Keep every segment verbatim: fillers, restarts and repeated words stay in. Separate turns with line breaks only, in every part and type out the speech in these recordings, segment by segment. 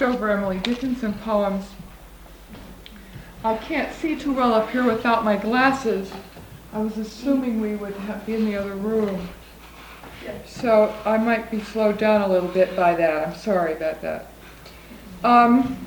over Emily Dickinson poems. I can't see too well up here without my glasses. I was assuming we would have, be in the other room. So I might be slowed down a little bit by that. I'm sorry about that. Um,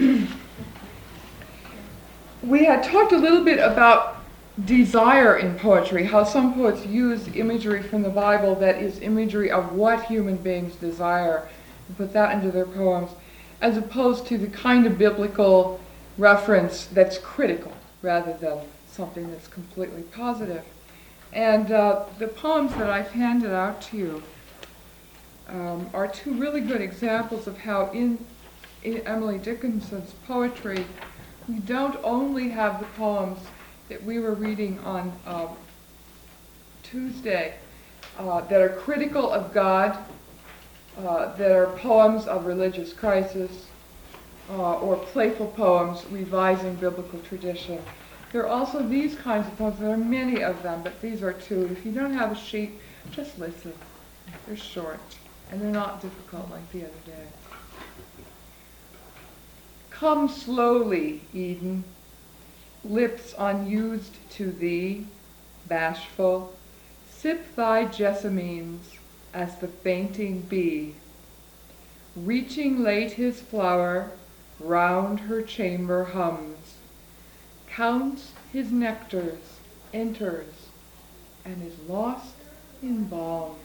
we had talked a little bit about desire in poetry, how some poets use imagery from the Bible that is imagery of what human beings desire, and put that into their poems, as opposed to the kind of biblical reference that's critical rather than something that's completely positive. And uh, the poems that I've handed out to you um, are two really good examples of how in, in Emily Dickinson's poetry, we don't only have the poems that we were reading on um, Tuesday uh, that are critical of God, uh, that are poems of religious crisis, uh, or playful poems revising biblical tradition. There are also these kinds of poems. There are many of them, but these are two. If you don't have a sheet, just listen. They're short, and they're not difficult like the other day. Come slowly, Eden, lips unused to thee, bashful, sip thy jessamines as the fainting bee. Reaching late his flower, round her chamber hums, counts his nectars, enters, and is lost in balms.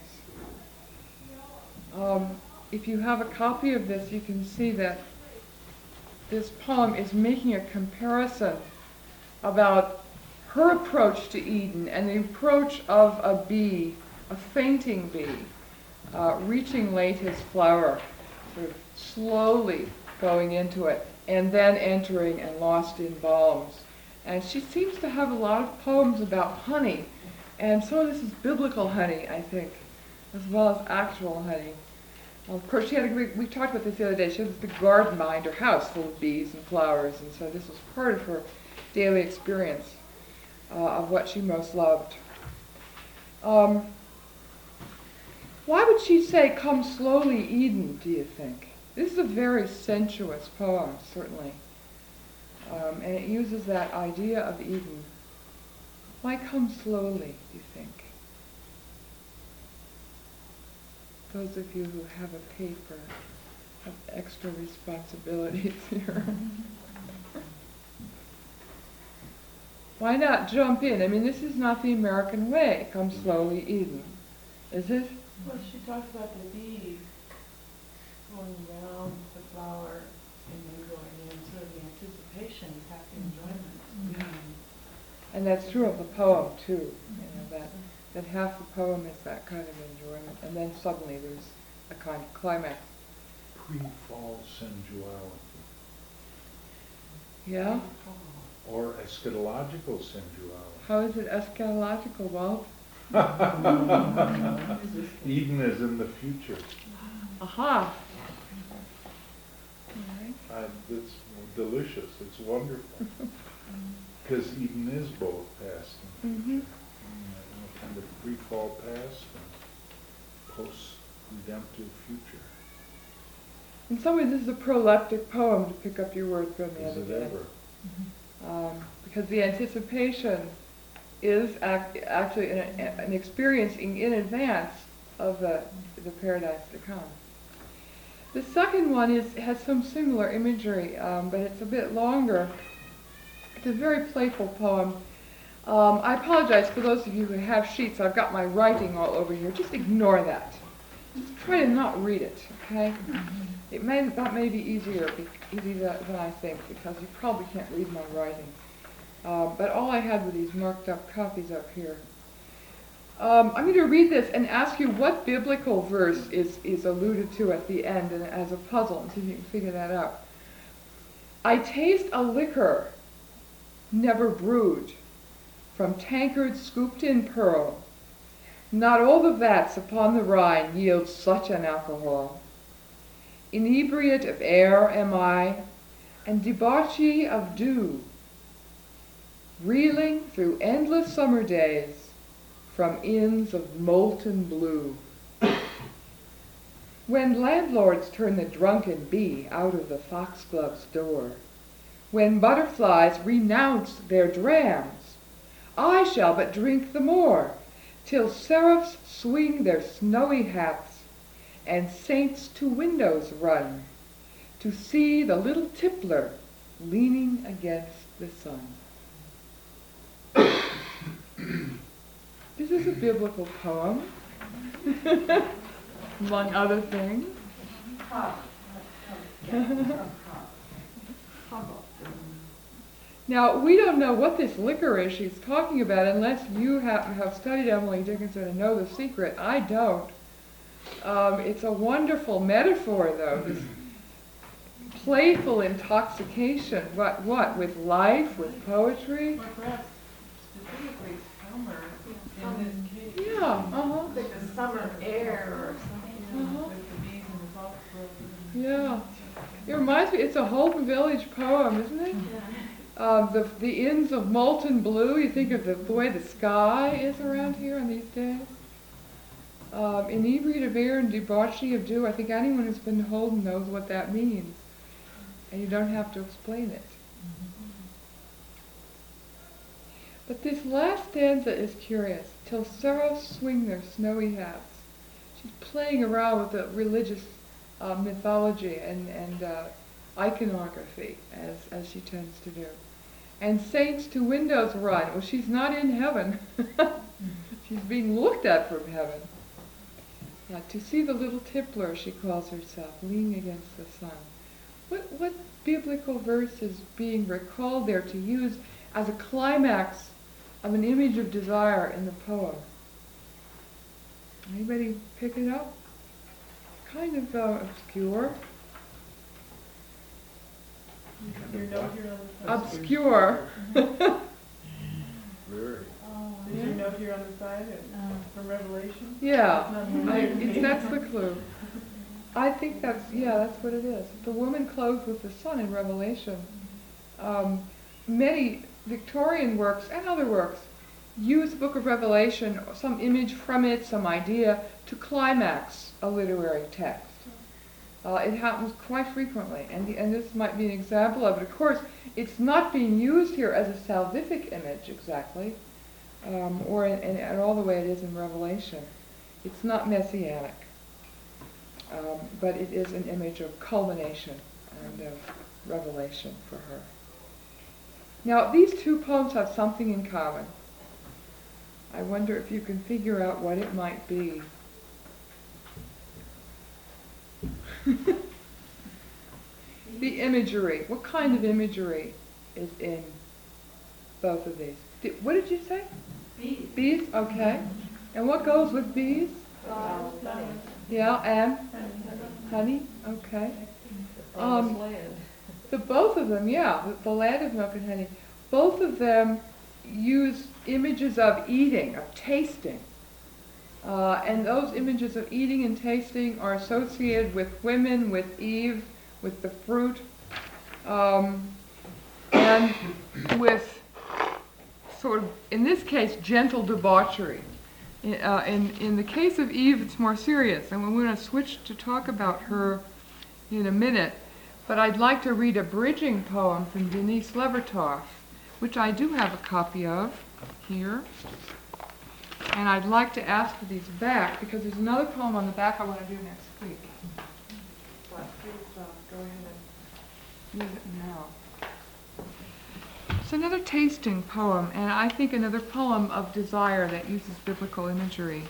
Um, if you have a copy of this, you can see that this poem is making a comparison about her approach to Eden and the approach of a bee, a fainting bee, uh, reaching late his flower, sort of slowly going into it, and then entering and lost in balms. And she seems to have a lot of poems about honey, and some of this is biblical honey, I think, as well as actual honey. Well, of course, she had a great, we talked about this the other day, she had this big garden behind her house full of bees and flowers, and so this was part of her daily experience uh, of what she most loved. Um, why would she say, come slowly, Eden, do you think? This is a very sensuous poem, certainly. Um, and it uses that idea of Eden. Why come slowly, do you think? Those of you who have a paper have extra responsibilities here. Why not jump in? I mean, this is not the American way. Come slowly, Eden. Is it?
Well, she talks about the bee going around the flower and then going in, sort of the anticipation, happy enjoyment.
Yeah. And that's true of the poem, too. You know, that, that half the poem is that kind of enjoyment, and then suddenly there's a kind of climax.
Pre-fall sensuality.
Yeah?
Or eschatological sensuality.
How is it eschatological, Walt?
Eden is in the future.
Aha! All right.
Uh, it's delicious. It's wonderful. Because Eden is both past and
Mm-hmm.
future. You know, kind of pre-fall past and post-redemptive future.
In some ways, this is a proleptic poem, to pick up your word from the
Is
other
it
day.
ever?
Um, because the anticipation is act, actually an, an experiencing in advance of the, the paradise to come. The second one is has some similar imagery, um, but it's a bit longer. It's a very playful poem. Um, I apologize for those of you who have sheets. I've got my writing all over here. Just ignore that. Just try to not read it, okay? It may that may be easier be, easier than I think, because you probably can't read my writing. Um, but all I had were these marked up copies up here. Um, I'm going to read this and ask you what biblical verse is, is alluded to at the end, and as a puzzle, and see if you can figure that out. I taste a liquor never brewed, from tankards scooped in pearl. Not all the vats upon the Rhine yield such an alcohol. Inebriate of air am I, and debauchee of dew, reeling through endless summer days from inns of molten blue. When landlords turn the drunken bee out of the foxglove's door, when butterflies renounce their drams, I shall but drink the more, till seraphs swing their snowy hats, and saints to windows run, to see the little tippler leaning against the sun. This is a biblical poem, among other things. Now, we don't know what this liquor is she's talking about unless you have, have studied Emily Dickinson and know the secret. I don't. Um, it's a wonderful metaphor, though, this playful intoxication. What, what, with life, with poetry?
Or perhaps specifically summer in this case.
Yeah, uh-huh.
Like the summer air or something.
Uh-huh.
With the bees and the foxglove.
Yeah. It reminds me, it's a Holden Village poem, isn't it? Um, the, the inns of molten blue, you think of the, the way the sky is around here on these days. Um, inebriate of air and debauchery of dew, I think anyone who's been to Holden knows what that means. And you don't have to explain it. But this last stanza is curious. Till seraphs swing their snowy hats. She's playing around with the religious uh, mythology and, and uh, iconography, as, as she tends to do. And saints to windows run. Well, she's not in heaven. She's being looked at from heaven. Uh, to see the little tippler, she calls herself, leaning against the sun. What, what biblical verse is being recalled there to use as a climax of an image of desire in the poem? Anybody pick it up? Kind of uh, obscure.
Your note here on the side.
Obscure.
Very.
Is your note here on the side uh, from Revelation?
Yeah,
That's not
I,
Revelation.
it's, that's the clue. I think that's, yeah, that's what it is. The woman clothed with the sun in Revelation. Um, many Victorian works and other works use the book of Revelation, some image from it, some idea, to climax a literary text. Uh, it happens quite frequently, and, the, and this might be an example of it. Of course, it's not being used here as a salvific image exactly, um, or in, in, in all the way it is in Revelation. It's not messianic, um, but it is an image of culmination and of revelation for her. Now, these two poems have something in common. I wonder if you can figure out what it might be. The imagery. What kind of imagery is in both of these? Did, what did you say?
Bees.
Bees? Okay. And what goes with bees?
Flowers.
Yeah, and honey? Okay. Um, the both of them, yeah, the, the land of milk and honey, both of them use images of eating, of tasting. Uh, and those images of eating and tasting are associated with women, with Eve, with the fruit, um, and with sort of, in this case, gentle debauchery. In, uh, in, in the case of Eve, it's more serious, and we're going to switch to talk about her in a minute. But I'd like to read a bridging poem from Denise Levertov, which I do have a copy of here. And I'd like to ask for these back, because there's another poem on the back I want to do next week. But please uh, go ahead and use it now. It's another tasting poem, and I think another poem of desire that uses biblical imagery.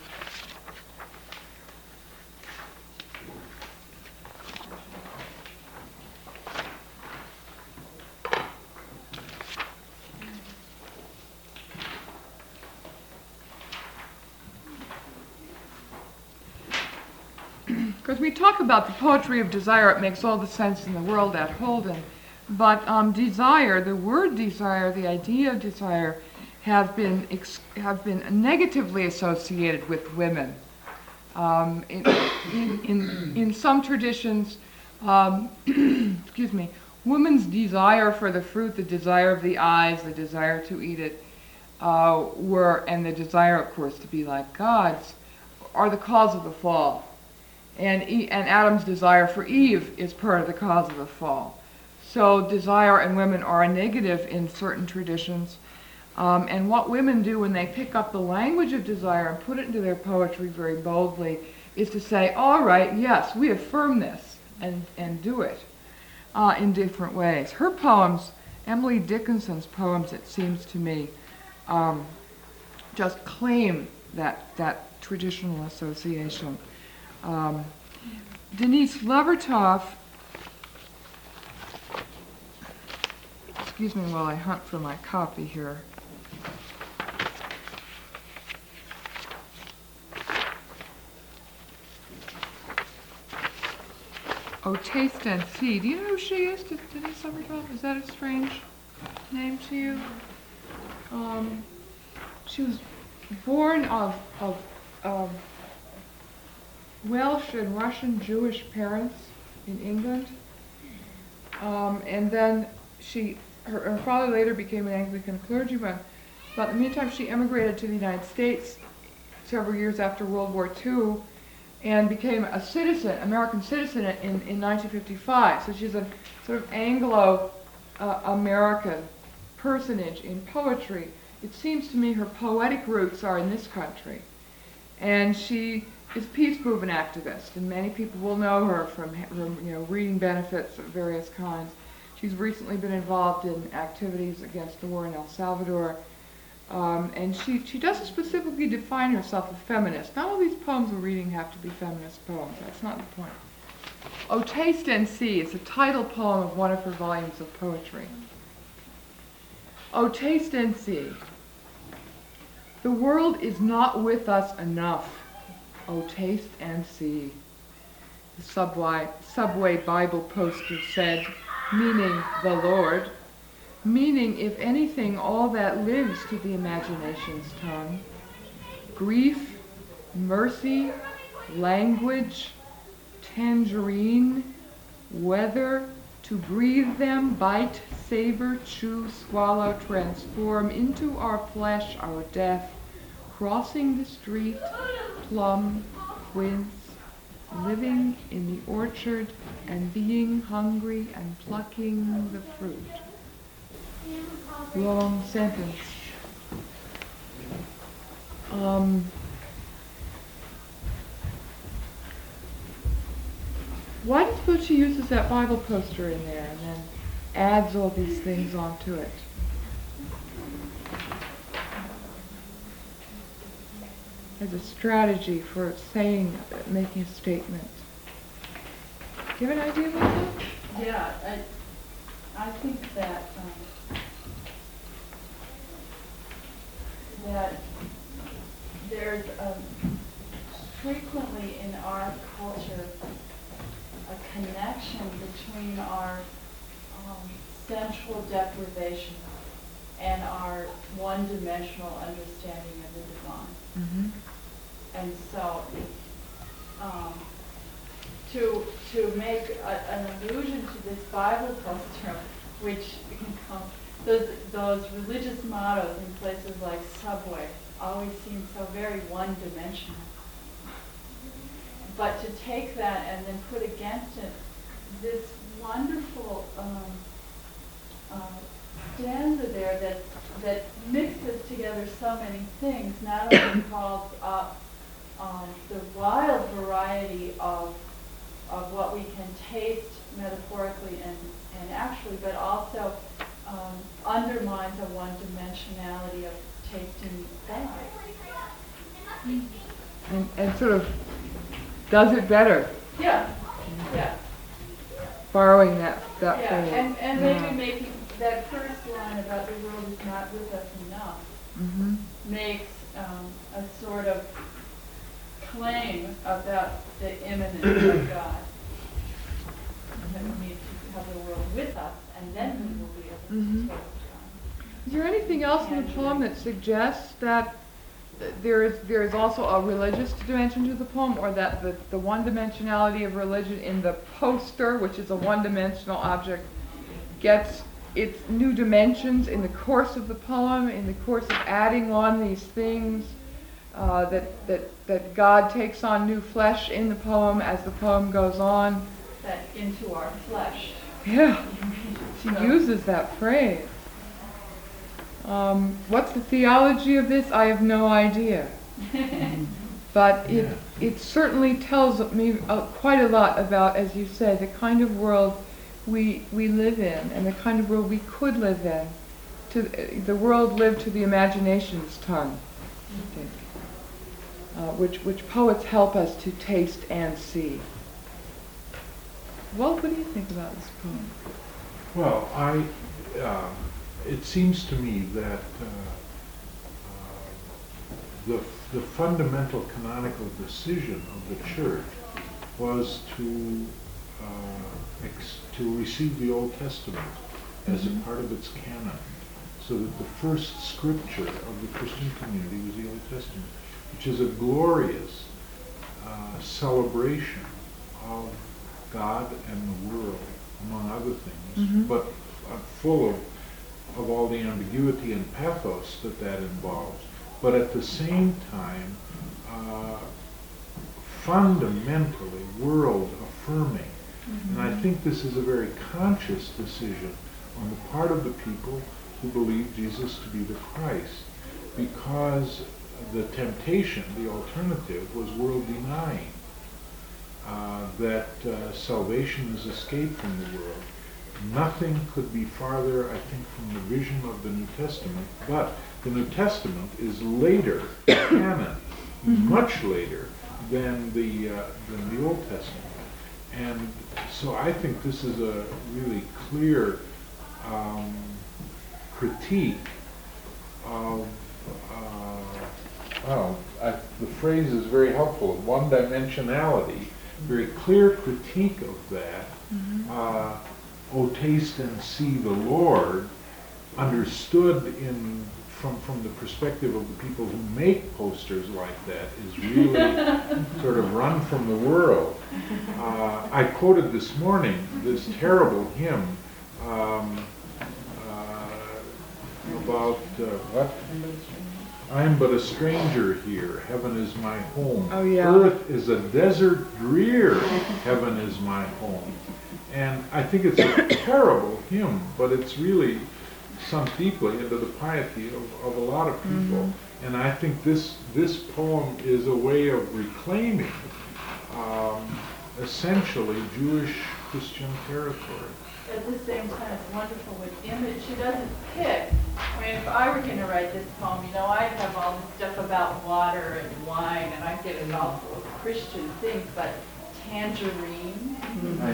Because we talk about the poetry of desire, it makes all the sense in the world at Holden. But um, desire, the word desire, the idea of desire, have been ex- have been negatively associated with women. Um, in, in, in, in some traditions, um, excuse me, woman's desire for the fruit, the desire of the eyes, the desire to eat it, uh, were, and the desire, of course, to be like gods, are the cause of the fall. And, e- and Adam's desire for Eve is part of the cause of the fall. So desire in women are a negative in certain traditions. Um, and what women do when they pick up the language of desire and put it into their poetry very boldly is to say, all right, yes, we affirm this, and, and do it uh, in different ways. Her poems, Emily Dickinson's poems, it seems to me, um, just claim that, that traditional association. Um, Denise Levertov, excuse me while I hunt for my copy here. Oh, Taste and See. Do you know who she is, Denise Levertov? Is that a strange name to you? Um, she was born of, of, of Welsh and Russian Jewish parents in England. Um, and then she, her, her father later became an Anglican clergyman. But in the meantime, she emigrated to the United States several years after World War Two and became a citizen, American citizen in, in nineteen fifty-five. So she's a sort of Anglo-American uh, personage in poetry. It seems to me her poetic roots are in this country. And she is a peace movement activist, and many people will know her from, from you know, reading benefits of various kinds. She's recently been involved in activities against the war in El Salvador. Um, and she, she doesn't specifically define herself as feminist. Not all these poems we're reading have to be feminist poems. That's not the point. Oh, Taste and See is the title poem of one of her volumes of poetry. Oh, taste and see. The world is not with us enough. Oh, taste and see. The subway, subway Bible poster said, meaning the Lord. Meaning, if anything, all that lives to the imagination's tongue. Grief, mercy, language, tangerine, weather, to breathe them, bite, savor, chew, swallow, transform into our flesh, our death, crossing the street, plum, quince, living in the orchard, and being hungry and plucking the fruit. Long sentence. Um, why do you suppose she uses that Bible poster in there and then adds all these things onto it? As a strategy for saying, making a statement. Do you have an idea about that?
Yeah, I, I think that, um, that there's um, frequently in our culture a connection between our um, sensual deprivation and our one-dimensional understanding of the divine.
Mm-hmm.
And so, um, to to make a, an allusion to this Bible poster, which you know, those those religious mottos in places like Subway always seem so very one-dimensional. But to take that and then put against it this wonderful um, uh, stanza there that that mixes together so many things, not only calls up um, the wild variety of of what we can taste metaphorically and, and actually, but also um, undermines a one-dimensionality of tasting God.
And, and sort of does it better,
Yeah, yeah,
borrowing that, that
yeah.
phrase.
And, and
Yeah.
maybe making that first line about the world is not with us enough
Mm-hmm.
makes um, a sort of claim about the immanence of God. That we need to have the world with us, and then we will be able to
Mhm.
taste God.
Is there anything else in the poem that suggests that there is there is also a religious dimension to the poem, or that the, the one-dimensionality of religion in the poster, which is a one-dimensional object, gets its new dimensions in the course of the poem, in the course of adding on these things? uh, that, that, that God takes on new flesh in the poem as the poem goes on.
That into our flesh.
Yeah, she
So-
uses that phrase. Um, what's the theology of this? I have no idea. But it, it certainly tells me uh, quite a lot about, as you say, the kind of world we, we live in and the kind of world we could live in. To, uh, the world lived to the imagination's tongue, I think, uh, which, which poets help us to taste and see. Walt, what do you think about this poem?
Well, I, uh, it seems to me that uh, uh, the, the fundamental canonical decision of the Church was to, uh, ex to receive the Old Testament as a part of its canon, so that the first scripture of the Christian community was the Old Testament, which is a glorious uh, celebration of God and the world, among other things,
Mm-hmm.
but uh, full of, of all the ambiguity and pathos that that involves, but at the same time, uh, fundamentally world-affirming.
Mm-hmm.
And I think this is a very conscious decision on the part of the people who believe Jesus to be the Christ, because the temptation, the alternative, was world-denying. Uh, that uh, salvation is escape from the world. Nothing could be farther, I think, from the vision of the New Testament, but the New Testament is later canon, much later than the, uh, than the Old Testament. And so I think this is a really clear um, critique of, uh, well, I, the phrase is very helpful, one-dimensionality, very clear critique of that.
Mm-hmm.
Uh, oh, taste and see the Lord, understood in from from the perspective of the people who make posters like that, is really sort of run from the world. Uh, I quoted this morning this terrible hymn um, uh, about uh, what? I am but a stranger here, heaven is my home.
Oh, yeah.
Earth is a desert drear, heaven is my home. And I think it's a terrible hymn, but it's really sunk deeply into the piety of, of a lot of people.
Mm-hmm.
And I think this, this poem is a way of reclaiming um, essentially Jewish Christian territory.
At the same time, it's wonderful with image. She doesn't pick. I mean, if I were going to write this poem, you know, I'd have all this stuff about water and wine, and I'd get it all full of Christian things, but tangerine.
I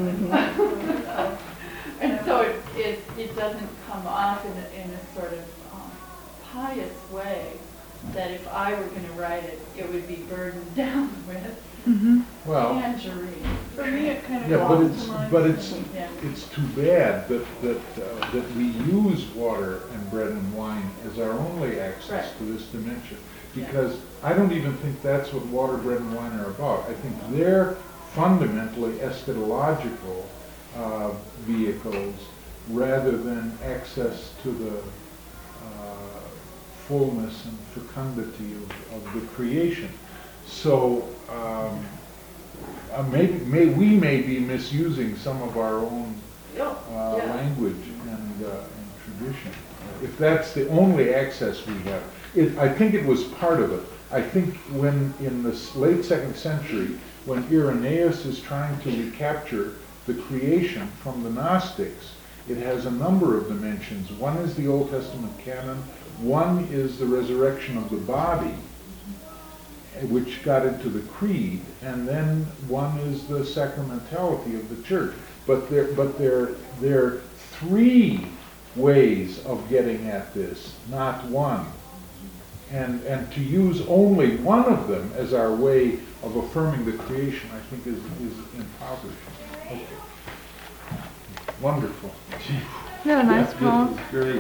know.
And so it, it, it doesn't come off in a, in a sort of um, pious way that if I were going to write it, it would be burdened down with
Mm-hmm.
Well,
tangerine.
For me, it kind of
yeah, but
falls
it's,
to mind.
but it's,
Yeah.
it's too bad that, that, uh, that we use water and bread and wine as our only access
Right.
to this dimension.
Yeah.
Because I don't even think that's what water, bread, and wine are about. I think they're fundamentally eschatological uh, vehicles rather than access to the uh, fullness and fecundity of, of the creation. So um, uh, maybe may, we may be misusing some of our own
Yeah.
uh,
Yeah.
language and, uh, and tradition. If that's the only access we have, it, I think it was part of it. I think when in the s- late second century, when Irenaeus is trying to recapture the creation from the Gnostics, it has a number of dimensions. One is the Old Testament canon, one is the resurrection of the body, which got into the creed, and then one is the sacramentality of the church. But there, but there, there are three ways of getting at this, not one. And and to use only one of them as our way of affirming the creation, I think, is is impoverished. Okay. Wonderful.
Isn't that a nice
Yeah,
poem?
this is great.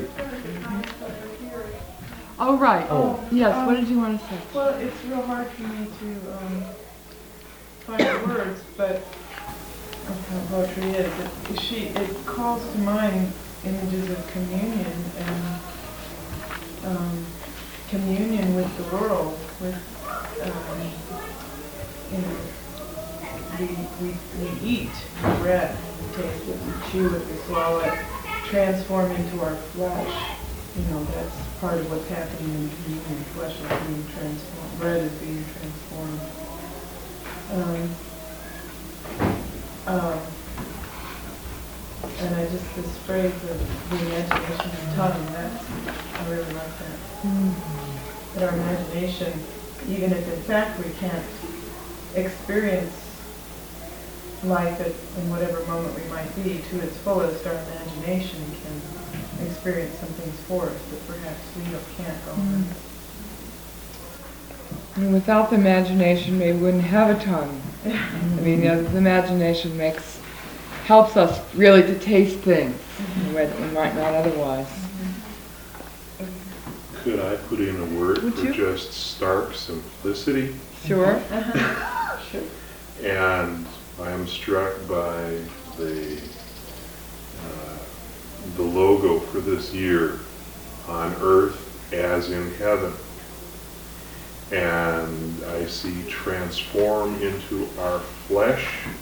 Oh, right.
Oh.
Yes, what did you want to say?
Well, it's real hard for me to um, find the words, but of how poetry is. It, she, it calls to mind images of communion and um, communion with the world with, um, you know, we, we, we eat bread, we taste it, we chew it, we swallow it, transform into our flesh. You know, that's part of what's happening in communion. Flesh is being transformed, bread is being transformed. Um, um, and I just, this phrase of the imagination of tongue, that's, I really like that. That our imagination, even if in fact we can't experience life at, in whatever moment we might be to its fullest, our imagination can experience some things for us that perhaps we can't go on.
I mean, without the imagination, we wouldn't have a tongue. I mean, you know, the imagination makes, helps us really to taste things in a way that we might not otherwise.
Could I put in a word
Would
for
you?
just stark simplicity?
Sure.
Sure.
And I am struck by the uh, the logo for this year, on earth as in heaven. And I see transform into our flesh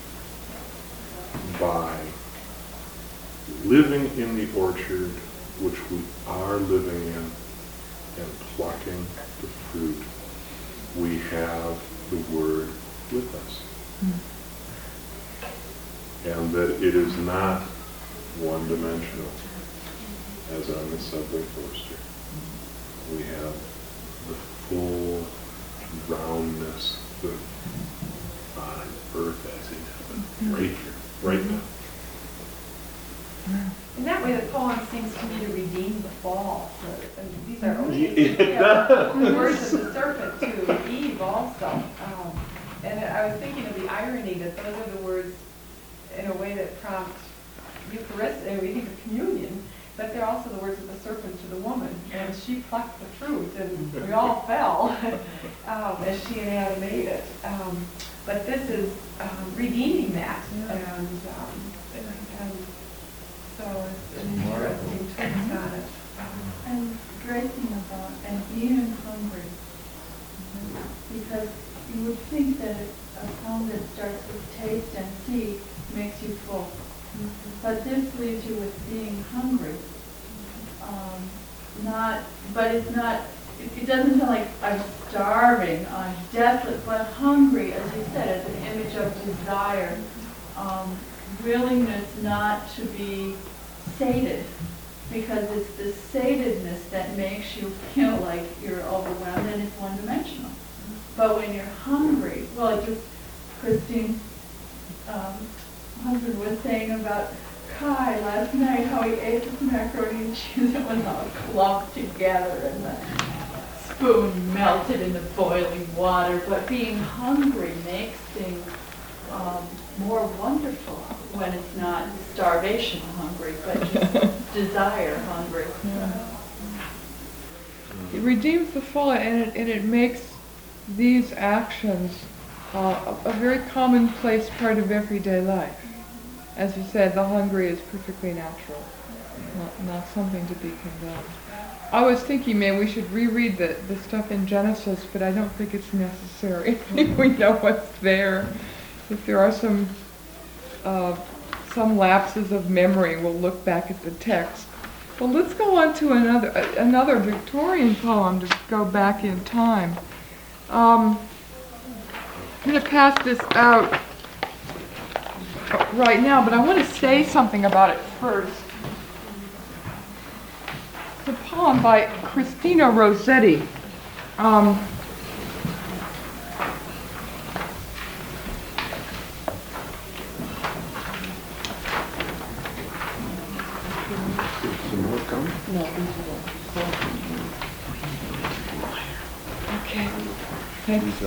by living in the orchard which we are living in and plucking the fruit. We have the Word with us. Mm. And that it is not one-dimensional, as on the subway poster. We have the full roundness of on earth as in heaven, right here, right now.
In that way, the poem seems to me to redeem the fall. So, and these are only
It
the words of the serpent to Eve also. Um, and I was thinking of the irony that those are the words in a way that prompt Eucharist, and we think of communion, but they're also the words of the serpent to the woman. And she plucked the fruit, and we all fell um, as she and Adam ate it. Um, but this is um, redeeming that. And, um, and so it's an interesting twist on it.
And the great thing about, and even hungry, because you would think that a poem that starts with taste and see makes you full. But this leaves you with being hungry. Um, not, but it's not, it, it doesn't sound like I'm starving, I'm desolate, but hungry, as you said, as an image of desire. Um, willingness not to be sated, because it's the satedness that makes you feel like you're overwhelmed and it's one-dimensional. But when you're hungry, well, just Christine um, husband was saying about Kai last night, how he ate this macaroni and cheese that was all clumped together and the spoon melted in the boiling water. But being hungry makes things um, more wonderful when it's not starvation hungry, but just desire hungry.
Yeah. It redeems the fall, and it, and it makes these actions uh, a, a very commonplace part of everyday life. As you said, the hungry is perfectly natural, not, not something to be condemned. I was thinking maybe we should reread the, the stuff in Genesis, but I don't think it's necessary. I think we know what's there. If there are some uh, some lapses of memory, we'll look back at the text. Well, let's go on to another uh, another Victorian poem to go back in time. Um, I'm going to pass this out right now, but I want to say something about it first. It's a poem by Christina Rossetti. Um, Okay. Thanks.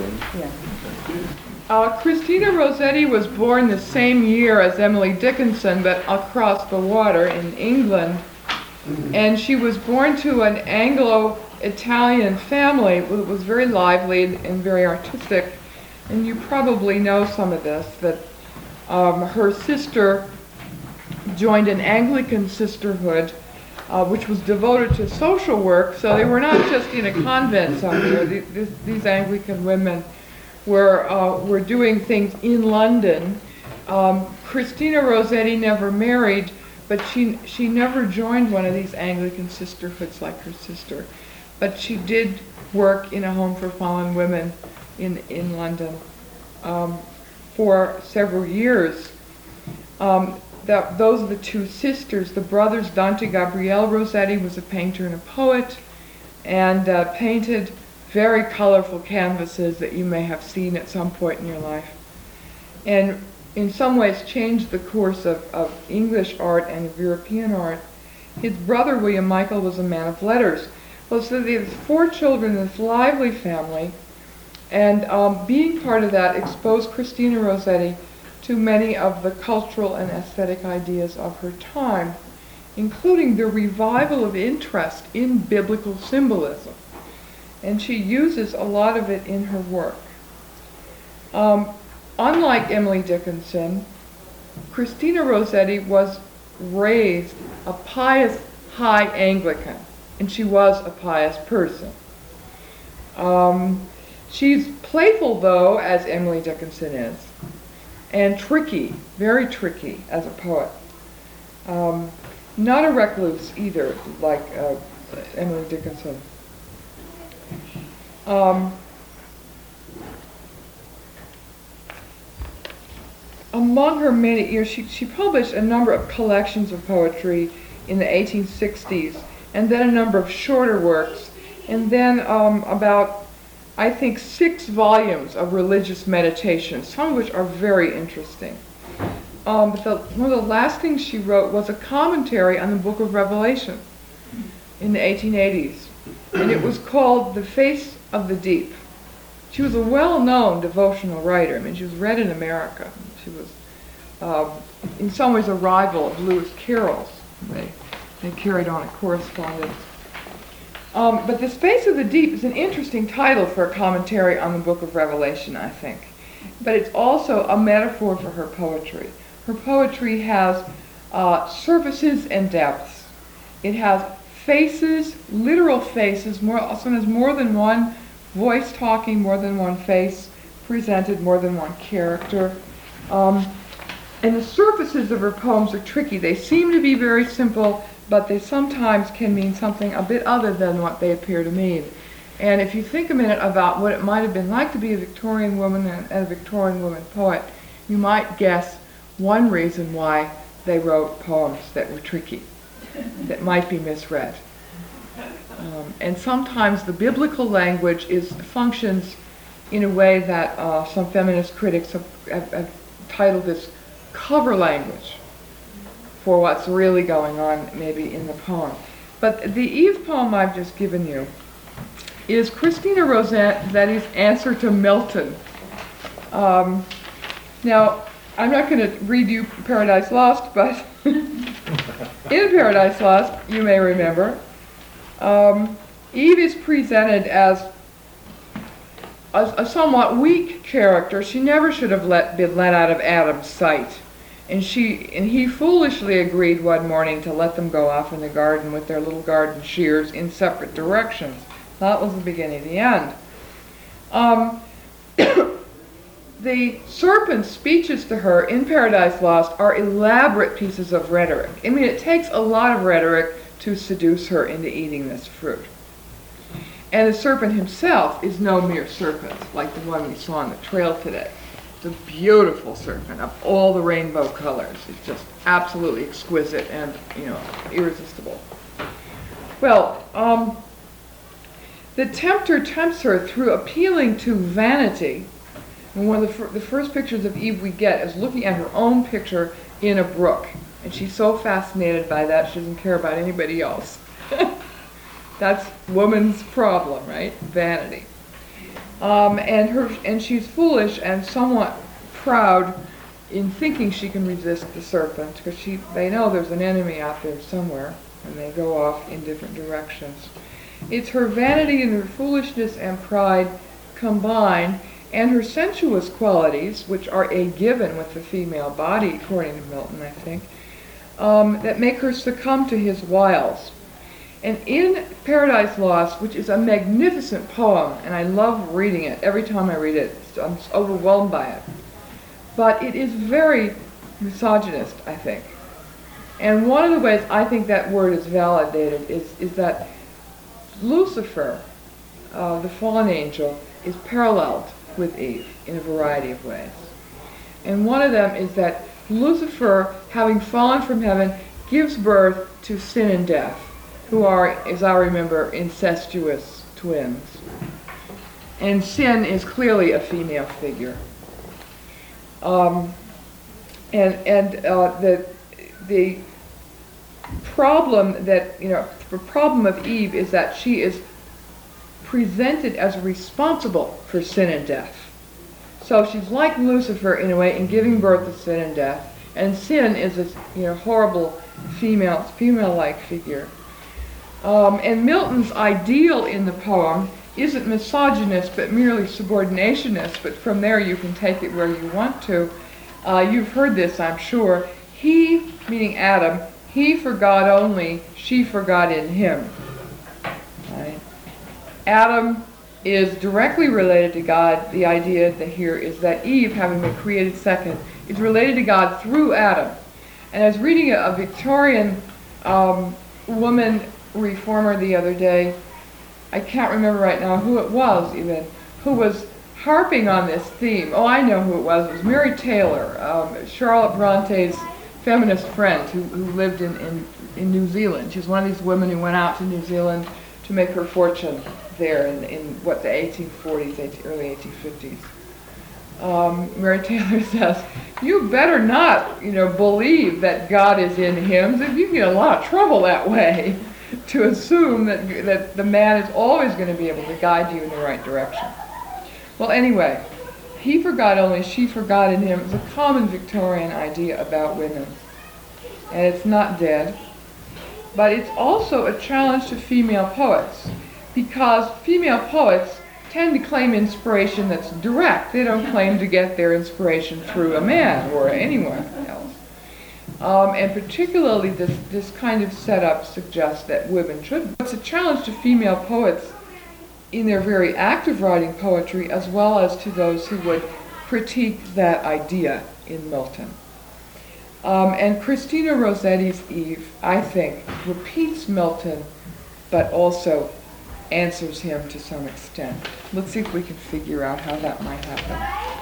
Uh, Christina Rossetti was born the same year as Emily Dickinson, but across the water in England. And she was born to an Anglo-Italian family that was very lively and very artistic. And you probably know some of this, that um, her sister joined an Anglican sisterhood uh, which was devoted to social work. So they were not just in a convent somewhere. These, these, these Anglican women were uh, were doing things in London. Um, Christina Rossetti never married, but she she never joined one of these Anglican sisterhoods like her sister. But she did work in a home for fallen women in in London um, for several years. Um, that those are the two sisters. The brothers, Dante Gabriele Rossetti was a painter and a poet, and uh, painted very colorful canvases that you may have seen at some point in your life, and in some ways changed the course of, of English art and of European art. His brother, William Michael, was a man of letters. Well, so there's four children in this lively family, and um, being part of that exposed Christina Rossetti to many of the cultural and aesthetic ideas of her time, including the revival of interest in biblical symbolism. And she uses a lot of it in her work. Um, unlike Emily Dickinson, Christina Rossetti was raised a pious high Anglican, and she was a pious person. Um, she's playful, though, as Emily Dickinson is, and tricky, very tricky as a poet. Um, not a recluse either, like uh, Emily Dickinson. Um, among her many years, she, she published a number of collections of poetry in the eighteen sixties, and then a number of shorter works, and then um, about, I think, six volumes of religious meditations, some of which are very interesting. Um, but the, one of the last things she wrote was a commentary on the Book of Revelation in the eighteen eighties, and it was called The Face of the Deep. She was a well-known devotional writer. I mean, she was read in America. She was, um, in some ways, a rival of Lewis Carroll's. They, they carried on a correspondence. Um, but The Face of the Deep is an interesting title for a commentary on the Book of Revelation, I think. But it's also a metaphor for her poetry. Her poetry has uh, surfaces and depths. It has faces, literal faces, more, sometimes more than one voice talking, more than one face presented, more than one character. Um, and the surfaces of her poems are tricky. They seem to be very simple, but they sometimes can mean something a bit other than what they appear to mean. And if you think a minute about what it might have been like to be a Victorian woman and a Victorian woman poet, you might guess one reason why they wrote poems that were tricky, that might be misread. Um, and sometimes the biblical language is functions in a way that uh, some feminist critics have, have, have titled this cover language for what's really going on maybe in the poem. But the Eve poem I've just given you is Christina Rossetti's answer to Milton. Um, now, I'm not going to read you Paradise Lost, but in Paradise Lost, you may remember, um, Eve is presented as a, a somewhat weak character. She never should have let, been let out of Adam's sight. And she and he foolishly agreed one morning to let them go off in the garden with their little garden shears in separate directions. That was the beginning of the end. Um, the serpent's speeches to her in Paradise Lost are elaborate pieces of rhetoric. I mean, it takes a lot of rhetoric to seduce her into eating this fruit. And the serpent himself is no mere serpent, like the one we saw on the trail today. It's a beautiful serpent of all the rainbow colors. It's just absolutely exquisite and, you know, irresistible. Well, um, the tempter tempts her through appealing to vanity. And one of the, fir- the first pictures of Eve we get is looking at her own picture in a brook. And she's so fascinated by that, she doesn't care about anybody else. That's woman's problem, right? Vanity. Um, and her, and she's foolish and somewhat proud in thinking she can resist the serpent, because she they know there's an enemy out there somewhere, and they go off in different directions. It's her vanity and her foolishness and pride combined, and her sensuous qualities, which are a given with the female body, according to Milton, I think, um, that make her succumb to his wiles. And in Paradise Lost, which is a magnificent poem, and I love reading it, every time I read it, I'm just overwhelmed by it. But it is very misogynist, I think. And one of the ways I think that word is validated is, is that Lucifer, uh, the fallen angel, is paralleled with Eve in a variety of ways. And one of them is that Lucifer, having fallen from heaven, gives birth to sin and death, who are, as I remember, incestuous twins. And sin is clearly a female figure. Um, and and uh, the the problem that, you know, the problem of Eve is that she is presented as responsible for sin and death. So she's like Lucifer in a way in giving birth to sin and death, and sin is this, you know, horrible female female-like figure. Um, and Milton's ideal in the poem isn't misogynist, but merely subordinationist, but from there you can take it where you want to. Uh, you've heard this, I'm sure. He, meaning Adam, he for God only, she for God in him. Right? Adam is directly related to God. The idea that here is that Eve, having been created second, is related to God through Adam. And I was reading a, a Victorian um, woman reformer the other day, I can't remember right now who it was even, who was harping on this theme. Oh, I know who it was. It was Mary Taylor, um, Charlotte Bronte's feminist friend who, who lived in, in, in New Zealand. She was one of these women who went out to New Zealand to make her fortune there in, in what, the eighteen forties, early eighteen fifties. Um, Mary Taylor says, you better not, you know, believe that God is in hymns. You get in a lot of trouble that way, to assume that, that the man is always going to be able to guide you in the right direction. Well, anyway, he for God only, she for God in him is a common Victorian idea about women. And it's not dead. But it's also a challenge to female poets, because female poets tend to claim inspiration that's direct. They don't claim to get their inspiration through a man or anyone else. Um, and particularly this, this kind of setup suggests that women should. It's a challenge to female poets in their very act of writing poetry, as well as to those who would critique that idea in Milton. Um, and Christina Rossetti's Eve, I think, repeats Milton, but also answers him to some extent. Let's see if we can figure out how that might happen.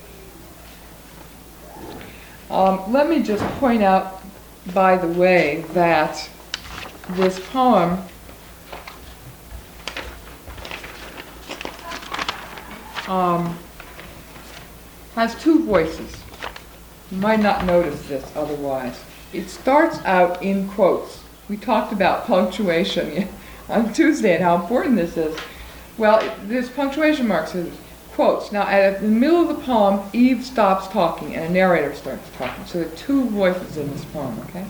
Um, let me just point out, by the way, that this poem um, has two voices. You might not notice this otherwise. It starts out in quotes. We talked about punctuation on Tuesday and how important this is. Well, it, there's punctuation marks, there's quotes. Now, at the middle of the poem, Eve stops talking and a narrator starts talking. So there are two voices in this poem, okay?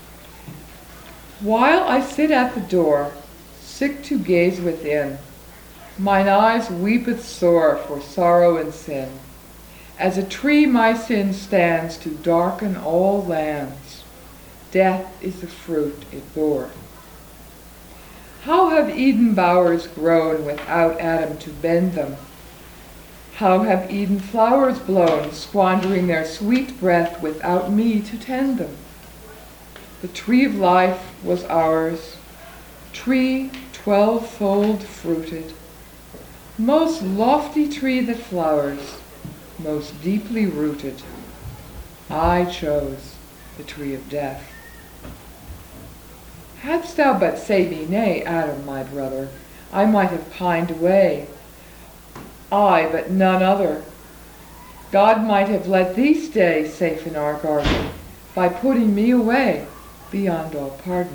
While I sit at the door, sick to gaze within, mine eyes weepeth sore for sorrow and sin. As a tree my sin stands to darken all lands. Death is the fruit it bore. How have Eden bowers grown without Adam to bend them? How have Eden flowers blown, squandering their sweet breath without me to tend them? The tree of life was ours, tree twelve-fold fruited, most lofty tree that flowers, most deeply rooted. I chose the tree of death. Hadst thou but say me nay, Adam, my brother, I might have pined away. I, but none other. God might have let thee stay safe in our garden by putting me away beyond all pardon.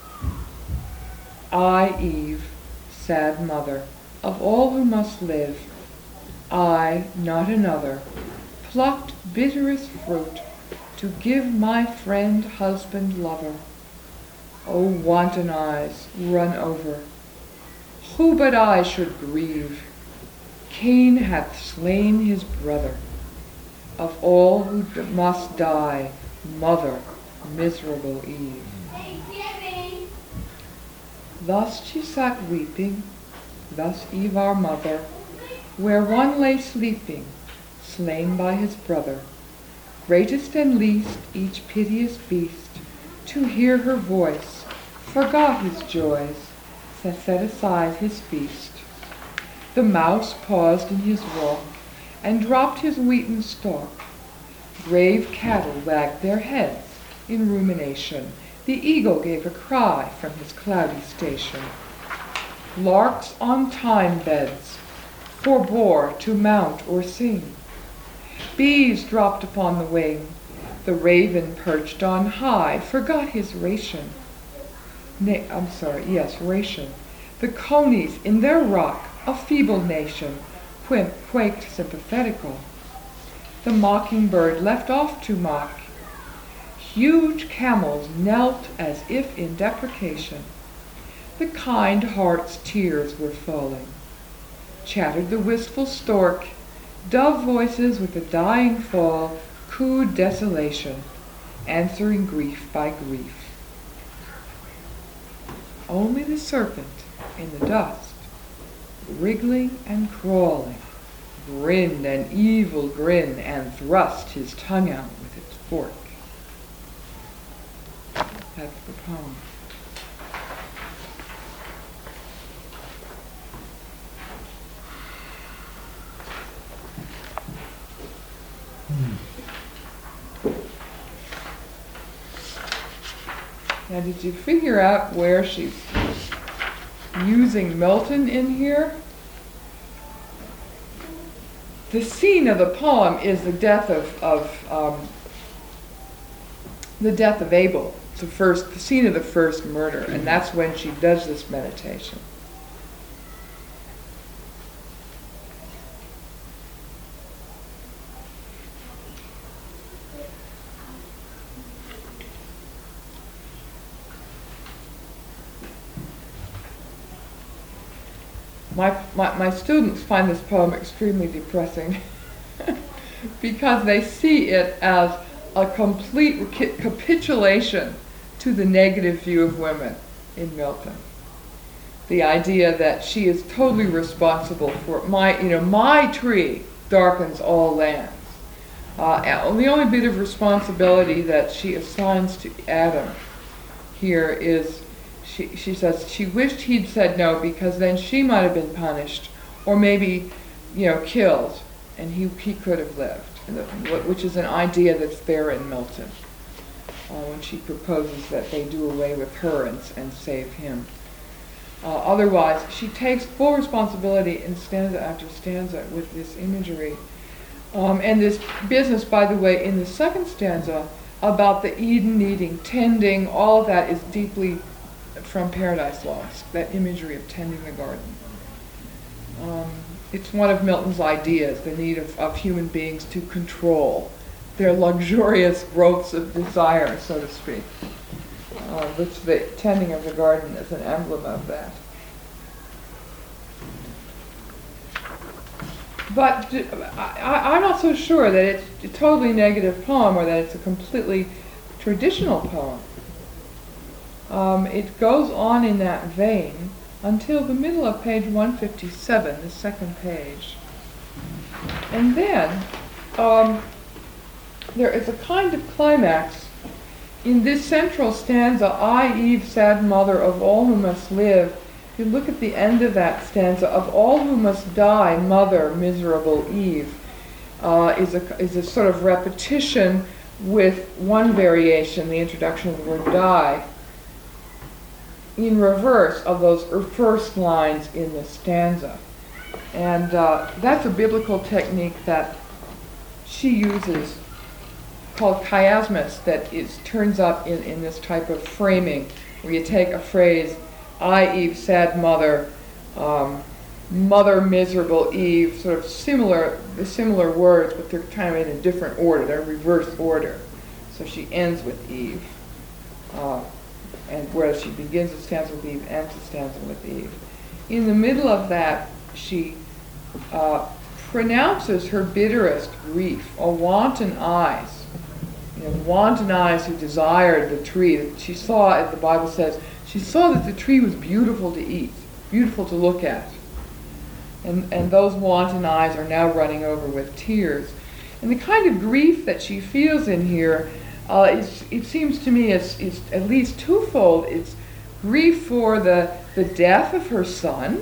I, Eve, sad mother of all who must live, I, not another, plucked bitterest fruit to give my friend, husband, lover. O wanton eyes, run over. Who but I should grieve? Cain hath slain his brother. Of all who must die, mother miserable Eve. Thus she sat weeping, thus Eve our mother, where one lay sleeping, slain by his brother. Greatest and least, each piteous beast, to hear her voice, forgot his joys, set set aside his feast. The mouse paused in his walk, and dropped his wheaten stalk. Grave cattle wagged their heads in rumination. The eagle gave a cry from his cloudy station. Larks on thyme beds forbore to mount or sing. Bees dropped upon the wing. The raven perched on high forgot his ration. Na- I'm sorry, yes, ration. The conies in their rock, a feeble nation, quim- quaked sympathetical. The mockingbird left off to mock. Huge camels knelt as if in deprecation. The kind heart's tears were falling. Chattered the wistful stork. Dove voices with the dying fall cooed desolation, answering grief by grief. Only the serpent in the dust, wriggling and crawling, grinned an evil grin and thrust his tongue out with its fork. That's the poem. Now, did you figure out where she's using Milton in here? The scene of the poem is the death of, of um, the death of Abel, the first, the scene of the first murder, and that's when she does this meditation. My, my, my students find this poem extremely depressing because they see it as a complete ca- capitulation to the negative view of women in Milton. The idea that she is totally responsible for my, you know, my tree darkens all lands. Uh, the only bit of responsibility that she assigns to Adam here is She, she says she wished he'd said no because then she might have been punished or maybe, you know, killed, and he he could have lived, which is an idea that's there in Milton uh, when she proposes that they do away with her and, and save him. Uh, otherwise, she takes full responsibility in stanza after stanza with this imagery. Um, and this business, by the way, in the second stanza about the Eden needing tending, all of that is deeply from Paradise Lost, that imagery of tending the garden. Um, it's one of Milton's ideas, the need of, of human beings to control their luxurious growths of desire, so to speak, uh, which the tending of the garden is an emblem of that. But I, I'm not so sure that it's a totally negative poem or that it's a completely traditional poem. Um, it goes on in that vein until the middle of page one fifty-seven, the second page. And then um, there is a kind of climax in this central stanza, I, Eve, sad mother of all who must live. If you look at the end of that stanza, of all who must die, mother, miserable Eve, uh, is a is a sort of repetition with one variation, the introduction of the word die, in reverse of those first lines in the stanza. And uh, that's a biblical technique that she uses called chiasmus that is, turns up in, in this type of framing where you take a phrase, I, Eve, sad mother, um, mother, miserable Eve, sort of similar, the similar words, but they're kind of in a different order, they're reverse order. So she ends with Eve. Uh, and whereas she begins the stanza with Eve, ends the stanza with Eve. In the middle of that, she uh, pronounces her bitterest grief, a wanton eyes, you know, wanton eyes who desired the tree. She saw, as the Bible says, she saw that the tree was beautiful to eat, beautiful to look at. And, and those wanton eyes are now running over with tears. And the kind of grief that she feels in here, uh, is, it seems to me, is, is at least twofold. It's grief for the, the death of her son,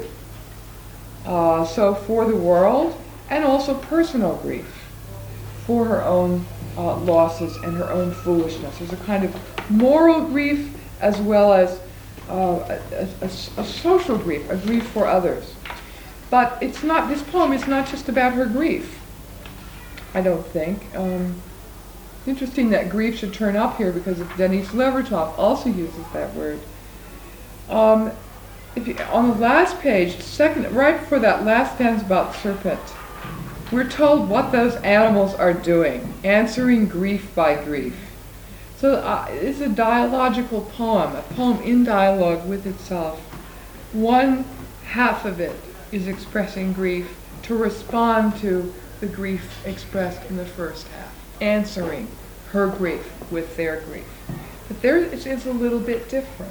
uh, so for the world, and also personal grief for her own uh, losses and her own foolishness. There's a kind of moral grief as well as uh, a, a, a social grief, a grief for others. But it's not, this poem is not just about her grief, I don't think. Um, interesting that grief should turn up here because Denise Levertov also uses that word. Um, if you, on the last page, second, right before that last stanza about serpent, we're told what those animals are doing, answering grief by grief. So uh, it's a dialogical poem, a poem in dialogue with itself. One half of it is expressing grief to respond to the grief expressed in the first half, answering her grief with their grief. But there it's, it's a little bit different.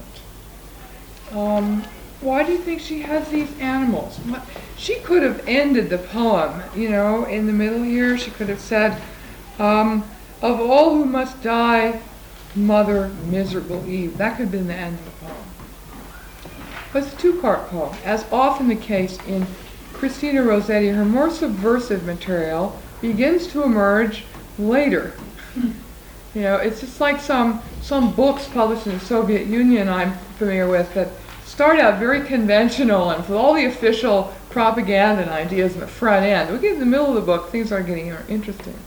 Um, why do you think she has these animals? What, she could have ended the poem, you know, in the middle here. She could have said, um, of all who must die, mother, miserable Eve. That could have been the end of the poem. But it's a two-part poem. As often the case in Christina Rossetti, her more subversive material begins to emerge later. You know, it's just like some some books published in the Soviet Union I'm familiar with that start out very conventional and with all the official propaganda and ideas in the front end. We get in the middle of the book, things are getting interesting.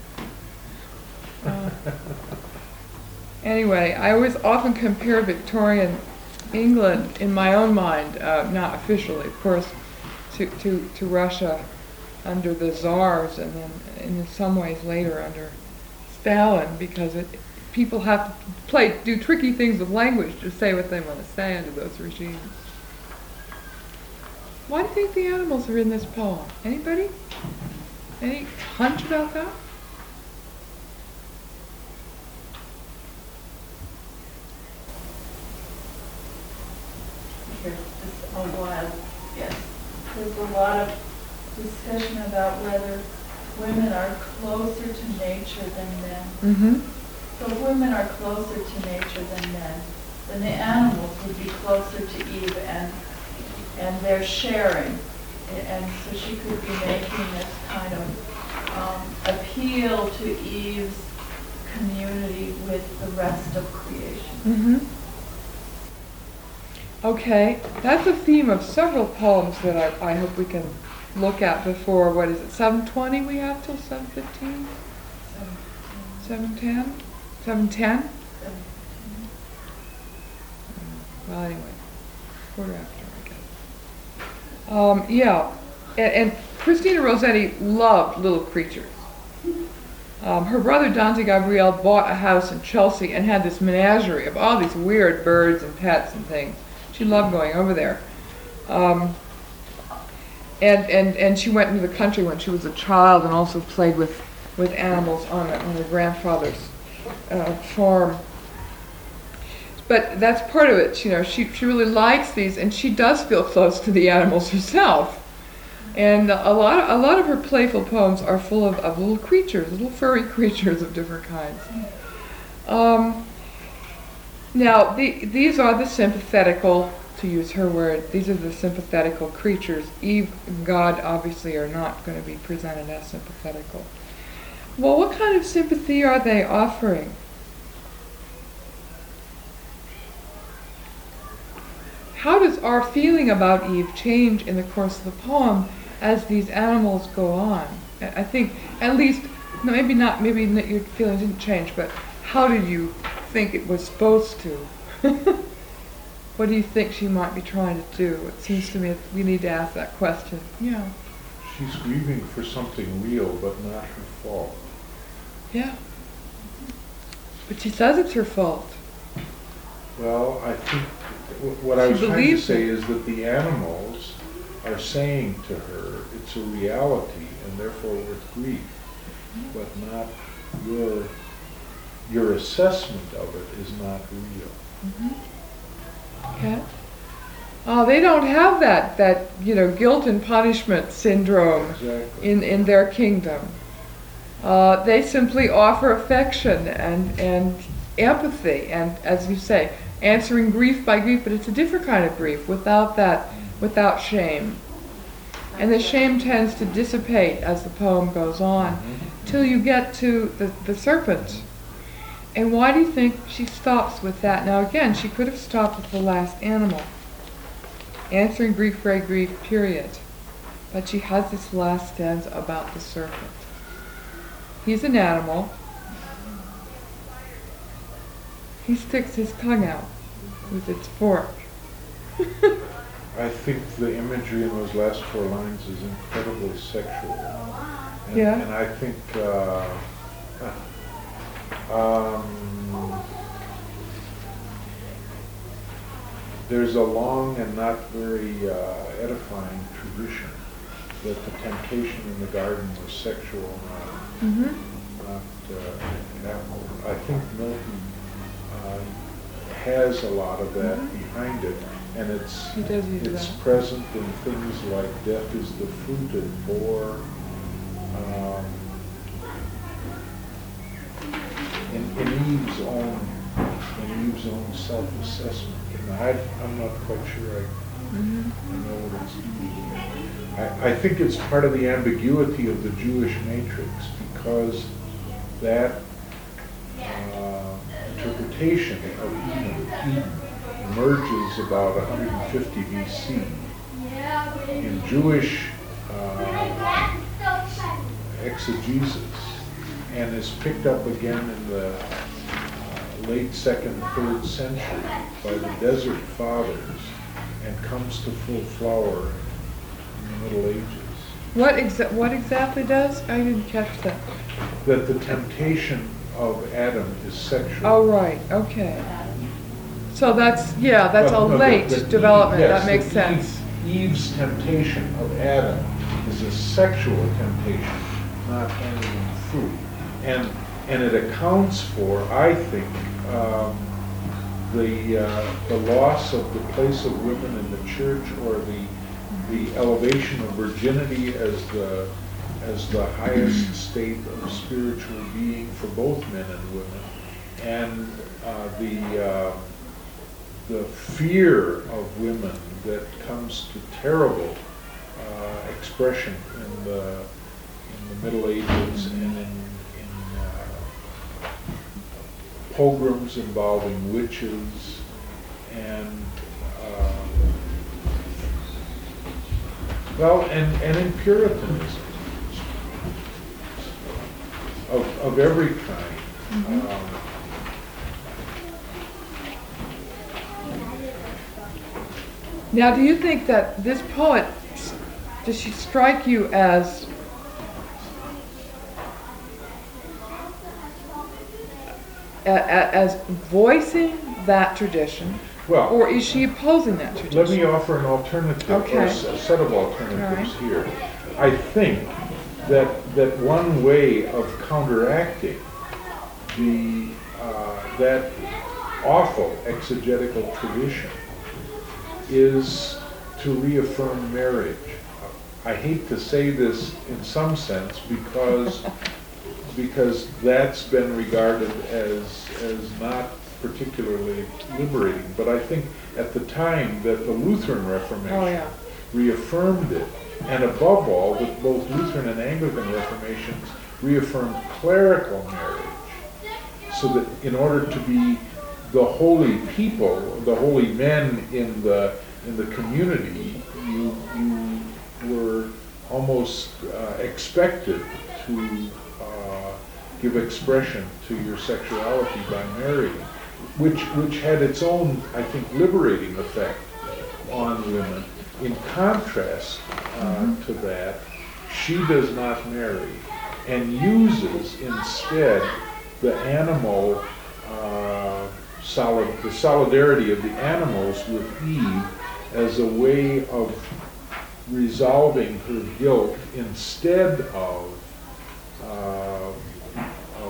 Uh, anyway, I always often compare Victorian England in my own mind, uh, not officially, of course, to, to, to Russia under the Tsars, and then in some ways later under Stalin, because it, people have to play, do tricky things with language to say what they want to say under those regimes. Why do you think the animals are in this poem? Anybody? Any hunch about that?
Here, just a while, yes. There's a lot of discussion about whether women are closer to nature than men.
Mm-hmm.
So if women are closer to nature than men, then the animals would be closer to Eve, and and they're sharing. And so she could be making this kind of um, appeal to Eve's community with the rest of creation.
Mm-hmm. Okay, that's a theme of several poems that I, I hope we can look at before, what is it, seven twenty we have till seven fifteen? seven ten? seven ten? Well, anyway, quarter after, I guess. Um, yeah, and, and Christina Rossetti loved little creatures. Um, her brother Dante Gabriel bought a house in Chelsea and had this menagerie of all these weird birds and pets and things. She loved going over there. Um, and, and, and she went into the country when she was a child and also played with, with animals on, a, on her grandfather's uh, farm. But that's part of it, you know, she, she really likes these, and she does feel close to the animals herself. And a lot of, a lot of her playful poems are full of, of little creatures, little furry creatures of different kinds. Um, now, the, these are the sympathetical, to use her word, these are the sympathetical creatures. Eve and God obviously are not going to be presented as sympathetical. Well, what kind of sympathy are they offering? How does our feeling about Eve change in the course of the poem as these animals go on? I think, at least, maybe not, maybe your feeling didn't change, but how did you think it was supposed to? What do you think she might be trying to do? It seems to me we need to ask that question. Yeah.
She's grieving for something real, but not her fault.
Yeah. But she says it's her fault.
Well, I think w- what I
She
was trying to
believes
say
it.
is that the animals are saying to her, it's a reality, and therefore worth grief, but not your your assessment of it is not real.
Okay. Oh, they don't have that, that, you know, guilt and punishment syndrome
Exactly.
in, in their kingdom. Uh, they simply offer affection and, and empathy and, as you say, answering grief by grief, but it's a different kind of grief without that, without shame. And the shame tends to dissipate as the poem goes on, till you get to the, the serpent. And why do you think she stops with that? Now again, she could have stopped with the last animal. Answering grief by grief, period. But she has this last stanza about the serpent. He's an animal. He sticks his tongue out with its fork.
I think the imagery in those last four lines is incredibly sexual. And,
Yeah.
and I think uh, um, there's a long and not very uh, edifying tradition that the temptation in the garden was sexual, not,
Mm-hmm.
not uh, animal. I think Milton uh, has a lot of that
Mhm.
behind it, and it's
He does use
it's
that.
present in things like death is the fruit it bore, um, in, in Eve's own in Eve's own self-assessment. And I, I'm not quite sure I,
Mm-hmm.
I know what it's doing. I, I think it's part of the ambiguity of the Jewish matrix, because that uh, interpretation of Eden, Eden emerges about one hundred fifty B C. In Jewish uh, exegesis, and is picked up again in the uh, late second, third century by the Desert Fathers, and comes to full flower in the Middle Ages.
What exa- what exactly does? I didn't catch that.
That the temptation of Adam is sexual.
Oh, right, okay. So that's, yeah, that's a
Well, no,
late
that- that
development,
yes,
that makes
that
sense.
Eve- Eve's temptation of Adam is a sexual temptation, not animal fruit. And, and it accounts for, I think, um, the, uh, the loss of the place of women in the church, or the, the elevation of virginity as the, as the highest state of spiritual being for both men and women, and uh, the, uh, the fear of women that comes to terrible uh, expression in the, in the Middle Ages, and in, in uh, pogroms involving witches, and uh, well, and, and in Puritanism of, of every kind. Um,
Now, do you think that this poet, does she strike you as a- a- as voicing that tradition,
well,
or is she opposing that
let me
tradition?
offer an alternative, or
Okay.
a s- a set of alternatives here. I think that, that one way of counteracting the, uh, that awful exegetical tradition is to reaffirm marriage. I hate to say this in some sense, because because that's been regarded as as not particularly liberating. But I think at the time that the Lutheran Reformation
Oh, yeah.
reaffirmed it, and above all, that both Lutheran and Anglican Reformations reaffirmed clerical marriage, so that in order to be the holy people, the holy men in the in the community, you you were almost uh, expected to uh, give expression to your sexuality by marrying, which which had its own, I think, liberating effect on women. In contrast uh, to that, she does not marry, and uses instead the animal uh, solid the solidarity of the animals with Eve as a way of resolving her guilt, instead of uh, uh,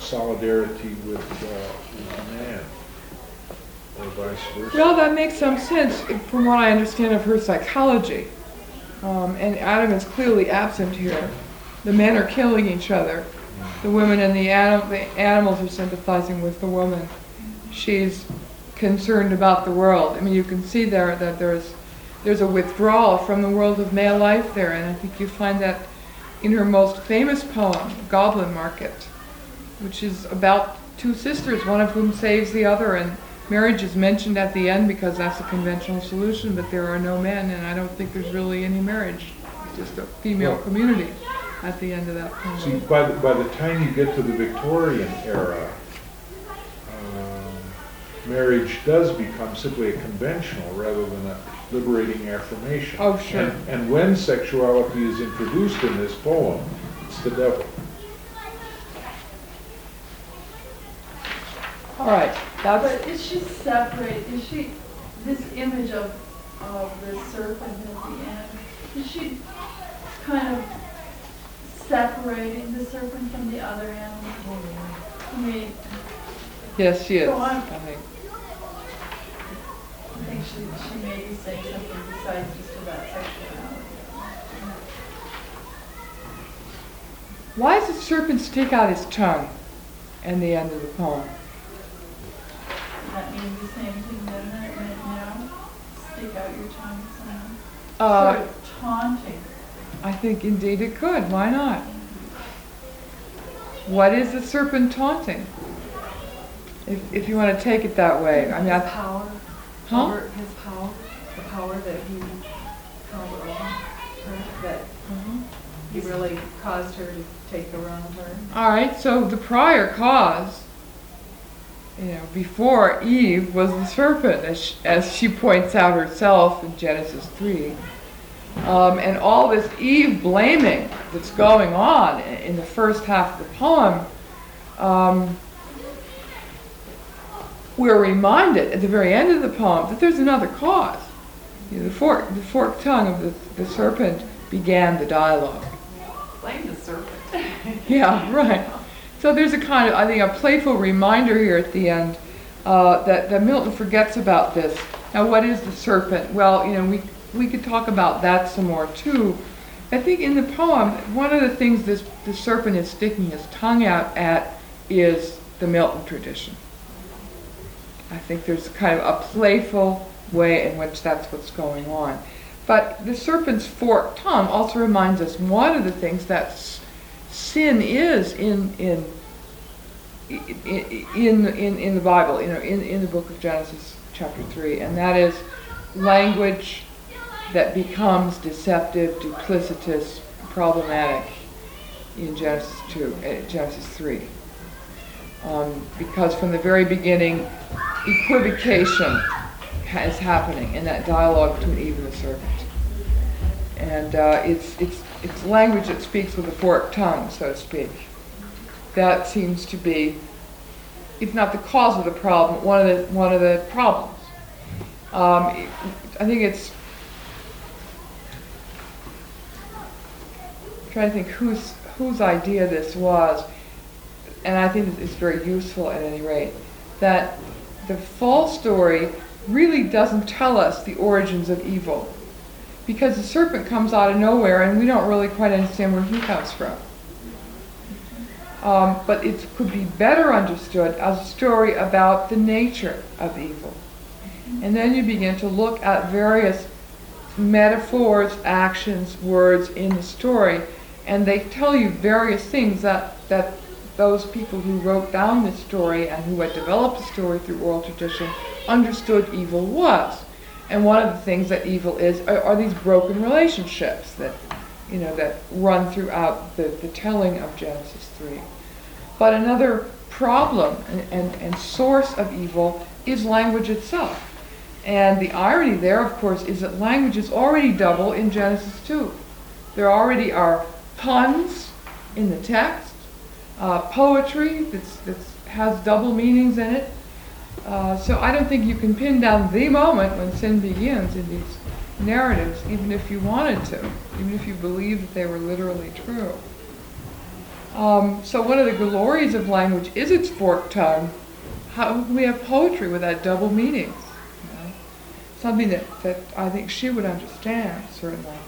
solidarity with uh, a man, or vice versa.
Well, that makes some sense from what I understand of her psychology. Um, and Adam is clearly absent here. The men are killing each other. The women and the, anim- the animals are sympathizing with the woman. She's concerned about the world. I mean, you can see there that there's there's a withdrawal from the world of male life there, and I think you find that in her most famous poem, Goblin Market, which is about two sisters, one of whom saves the other, and marriage is mentioned at the end because that's a conventional solution, but there are no men, and I don't think there's really any marriage. It's just a female
Well,
community at the end of that poem.
See, by the, by the time you get to the Victorian era, um, marriage does become simply a conventional rather than a liberating affirmation.
Oh, sure.
And, and when sexuality is introduced in this poem, it's the devil.
All right,
But
that's,
is she separate, is she, this image of, of the serpent at the end, is she kind of separating the serpent from the other animals? I mean,
yes, she is,
Go on.
I think.
I think she, she may be saying something besides just about sexuality.
Why does the serpent stick out his tongue in the end of the poem?
That means the same thing, doesn't it, right now? Stick out your tongue somehow.
Uh,
Sort of taunting.
I think indeed it could. Why not? What is the serpent taunting? If, if you want to take it that way. I mean,
His
I,
power,
huh?
over his power, the power that he held over her, that
Uh-huh.
he really caused her to take the wrong turn.
All right, so the prior cause, you know, before Eve was the serpent, as she, as she points out herself in Genesis three. Um, and all this Eve blaming that's going on in, in the first half of the poem, um, we're reminded at the very end of the poem that there's another cause. You know, the, fork, the forked tongue of the, the serpent began the dialogue.
Blame the serpent.
Yeah, right. So there's a kind of, I think, a playful reminder here at the end uh, that, that Milton forgets about this. Now, what is the serpent? Well, you know, we we could talk about that some more too. I think in the poem, one of the things this the serpent is sticking his tongue out at is the Milton tradition. I think there's kind of a playful way in which that's what's going on. But the serpent's forked tongue also reminds us one of the things that s- sin is in in in in in the Bible, you know, in in the book of Genesis, chapter three, and that is language that becomes deceptive, duplicitous, problematic in Genesis two, uh, Genesis three, um, because from the very beginning, equivocation is happening in that dialogue between Eve and the serpent. And uh, it's, it's, it's language that speaks with a forked tongue, so to speak. That seems to be, if not the cause of the problem, one of the, one of the problems. Um, I think it's, I'm trying to think whose, whose idea this was, and I think it's very useful at any rate, that the fall story really doesn't tell us the origins of evil, because the serpent comes out of nowhere and we don't really quite understand where he comes from. Um, but it could be better understood as a story about the nature of evil. And then you begin to look at various metaphors, actions, words in the story, and they tell you various things that, that those people who wrote down this story and who had developed the story through oral tradition understood evil was. And one of the things that evil is are, are these broken relationships that, you know, that run throughout the, the telling of Genesis three. But another problem and, and, and source of evil is language itself. And the irony there, of course, is that language is already double in Genesis two. There already are puns in the text, uh, poetry that's, that's has double meanings in it. Uh, so I don't think you can pin down the moment when sin begins in these narratives, even if you wanted to, even if you believed that they were literally true. Um, so one of the glories of language is its forked tongue. How can we have poetry without double meanings? You know? Something that, that I think she would understand, certainly.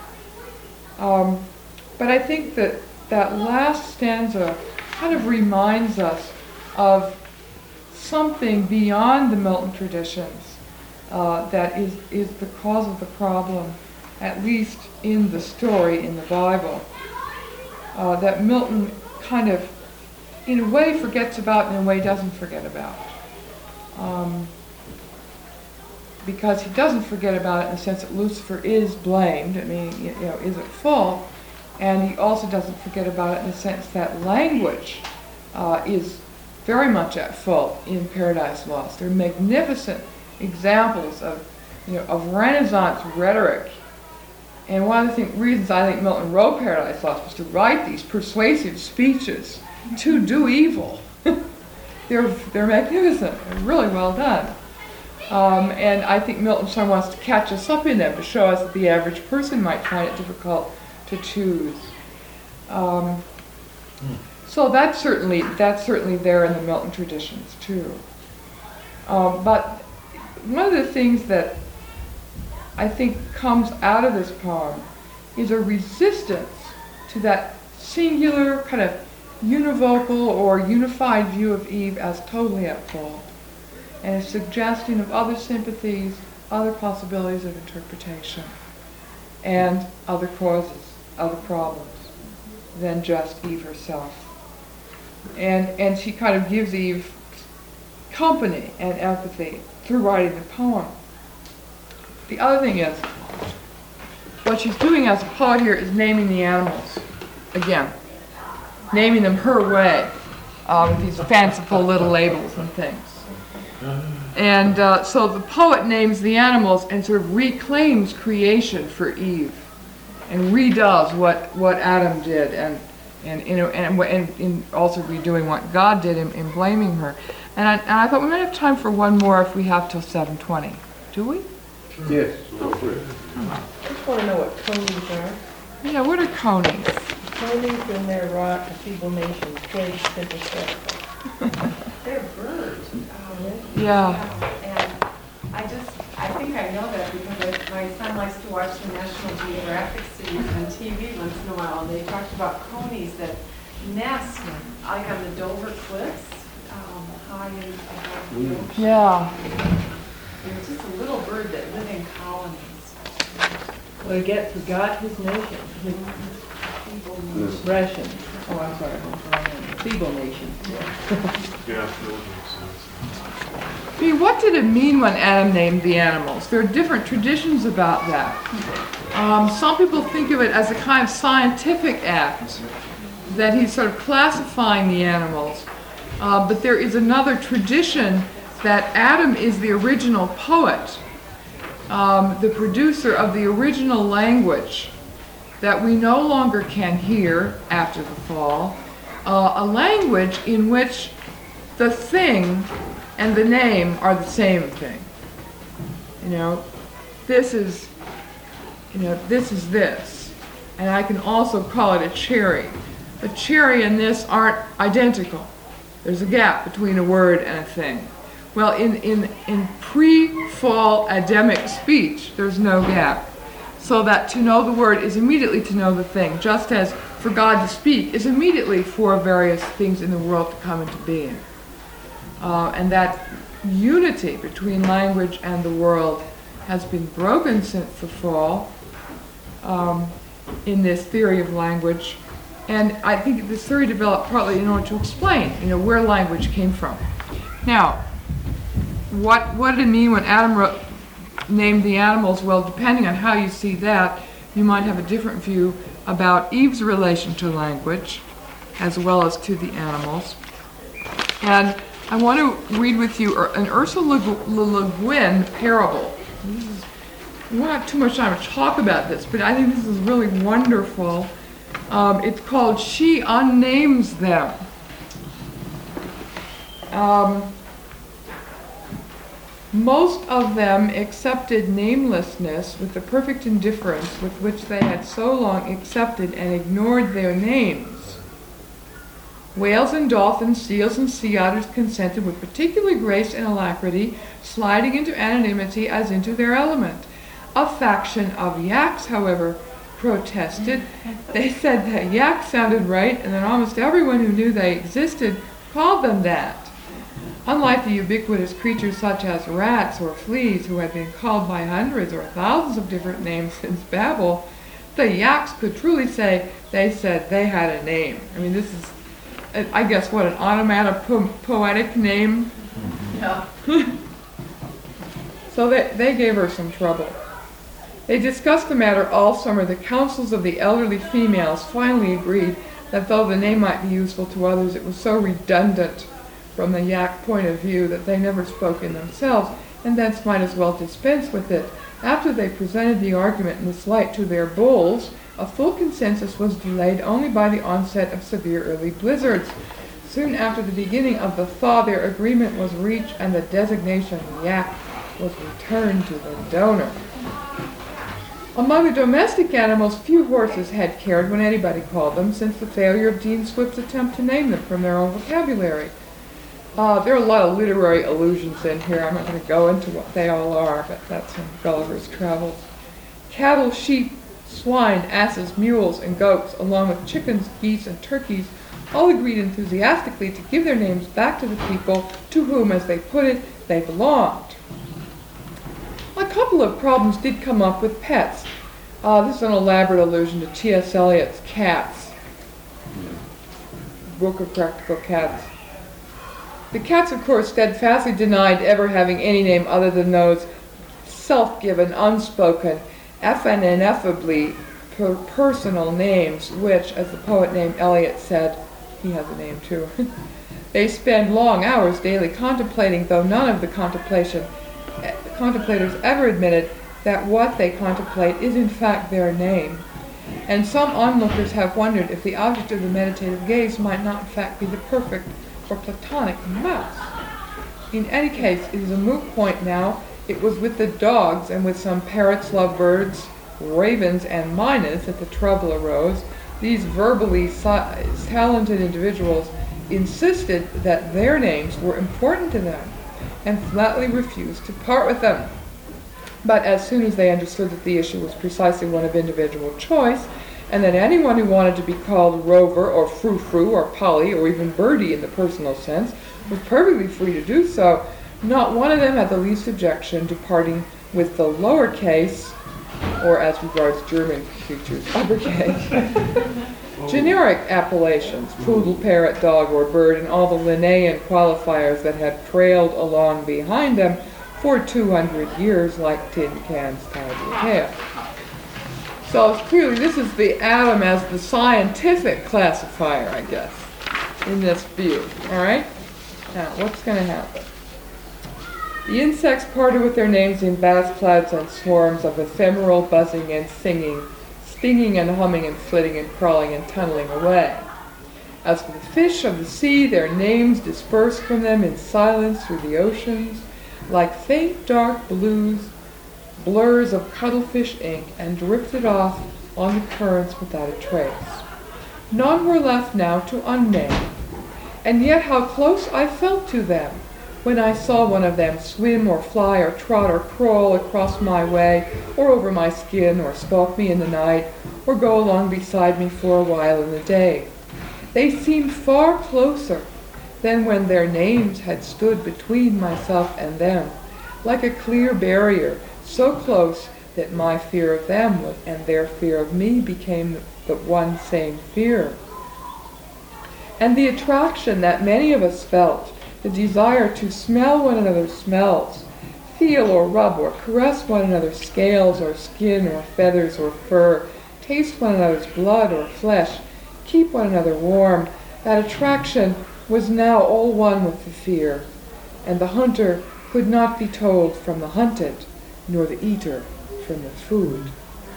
Um, but I think that that last stanza kind of reminds us of something beyond the Milton traditions uh, that is, is the cause of the problem, at least in the story in the Bible, uh, that Milton kind of, in a way, forgets about and in a way doesn't forget about. Um, because he doesn't forget about it in the sense that Lucifer is blamed, I mean, you know, is at fault, and he also doesn't forget about it in the sense that language uh, is very much at fault in Paradise Lost. There are magnificent examples of, you know, of Renaissance rhetoric. And one of the thing, reasons I think Milton wrote Paradise Lost was to write these persuasive speeches to do evil. they're, they're magnificent. They're really well done. Um, and I think Milton sort of wants to catch us up in them to show us that the average person might find it difficult to choose. Um, so that's certainly that's certainly there in the Milton traditions too. Um, but one of the things that I think comes out of this poem is a resistance to that singular kind of univocal or unified view of Eve as totally at fault, and a suggestion of other sympathies, other possibilities of interpretation, and other causes, other problems than just Eve herself. And and she kind of gives Eve company and empathy through writing the poem. The other thing is, what she's doing as a poet here is naming the animals. Again, naming them her way, uh, with these fanciful little labels and things. And uh, so the poet names the animals and sort of reclaims creation for Eve, and redoes what, what Adam did, and and you know, and, and, and also redoing what God did in, in blaming her. And I, and I thought we might have time for one more if we have till seven twenty. Do we?
Yes.
I just want to know what conies are.
Yeah, what are conies?
Conies and their rock, the feeble nations, plague sympathetic.
They're birds. Um,
Yeah.
And I just, I think I know that because I, my son likes to watch the National Geographic series on T V once in a while, and they talked about conies that nest like on the Dover Cliffs, um, high in above the ocean.
Yeah.
They're just a little bird that live in colonies.
Well, again, forgot his nation, his Russian. Oh, I'm sorry, I'm sorry. Feeble nation.
Yeah, that would make sense.
I mean, what did it mean when Adam named the animals? There are different traditions about that. Um, some people think of it as a kind of scientific act, that he's sort of classifying the animals. Uh, but there is another tradition that Adam is the original poet, um, the producer of the original language that we no longer can hear after the fall, uh, a language in which the thing and the name are the same thing. You know, this is, you know, this is this. And I can also call it a cherry. The cherry and this aren't identical. There's a gap between a word and a thing. Well, in, in, in pre-fall Adamic speech, there's no gap. So that to know the word is immediately to know the thing, just as for God to speak is immediately for various things in the world to come into being. Uh, and that unity between language and the world has been broken since the fall um, in this theory of language. And I think this theory developed partly in order to explain, you know, where language came from. Now, what what did it mean when Adam wrote, named the animals? Well, depending on how you see that, you might have a different view about Eve's relation to language, as well as to the animals. And I want to read with you an Ursula Le Guin parable. This is, we won't have too much time to talk about this, but I think this is really wonderful. Um, it's called She Unnames Them. Um, most of them accepted namelessness with the perfect indifference with which they had so long accepted and ignored their names. Whales and dolphins, seals and sea otters consented with particular grace and alacrity, sliding into anonymity as into their element. A faction of yaks, however, protested. They said that yak sounded right, and that almost everyone who knew they existed called them that. Unlike the ubiquitous creatures such as rats or fleas, who had been called by hundreds or thousands of different names since Babel, the yaks could truly say they said they had a name. I mean, this is, I guess, what, an onomatopoetic name?
Yeah.
So they, they gave her some trouble. They discussed the matter all summer. The councils of the elderly females finally agreed that though the name might be useful to others, it was so redundant from the yak point of view that they never spoke in themselves, and thence might as well dispense with it. After they presented the argument in this light to their bulls, a full consensus was delayed only by the onset of severe early blizzards. Soon after the beginning of the thaw, their agreement was reached, and the designation yak was returned to the donor. Among the domestic animals, few horses had cared when anybody called them, since the failure of Dean Swift's attempt to name them from their own vocabulary. Uh, there are a lot of literary allusions in here. I'm not going to go into what they all are, but that's in Gulliver's Travels. Cattle, sheep, swine, asses, mules, and goats, along with chickens, geese, and turkeys, all agreed enthusiastically to give their names back to the people to whom, as they put it, they belonged. A couple of problems did come up with pets. Uh, this is an elaborate allusion to T S Eliot's Cats, Book of Practical Cats. The cats, of course, steadfastly denied ever having any name other than those self-given, unspoken, and ineffably per- personal names, which, as the poet named Eliot said, he has a name too, they spend long hours daily contemplating, though none of the contemplation contemplators ever admitted that what they contemplate is in fact their name. And some onlookers have wondered if the object of the meditative gaze might not in fact be the perfect or platonic mouse. In any case, it is a moot point now. It was with the dogs and with some parrots, lovebirds, ravens, and mynahs that the trouble arose. These verbally si- talented individuals insisted that their names were important to them, and flatly refused to part with them. But as soon as they understood that the issue was precisely one of individual choice, and that anyone who wanted to be called Rover or Frou-Frou or Polly or even Birdie in the personal sense was perfectly free to do so, not one of them had the least objection to parting with the lowercase, or as regards German creatures, uppercase, generic appellations, poodle, parrot, dog, or bird, and all the Linnaean qualifiers that had trailed along behind them for two hundred years like tin cans tied with hair. So clearly this is the atom as the scientific classifier, I guess, in this view. All right? Now, what's going to happen? The insects parted with their names in vast clouds and swarms of ephemeral buzzing and singing, stinging and humming and flitting and crawling and tunneling away. As for the fish of the sea, their names dispersed from them in silence through the oceans, like faint dark blues, blurs of cuttlefish ink, and drifted off on the currents without a trace. None were left now to unname, and yet how close I felt to them when I saw one of them swim or fly or trot or crawl across my way or over my skin or stalk me in the night or go along beside me for a while in the day. They seemed far closer than when their names had stood between myself and them, like a clear barrier, so close that my fear of them and their fear of me became the one same fear. And the attraction that many of us felt, the desire to smell one another's smells, feel or rub or caress one another's scales or skin or feathers or fur, taste one another's blood or flesh, keep one another warm, that attraction was now all one with the fear, and the hunter could not be told from the hunted, nor the eater from the food.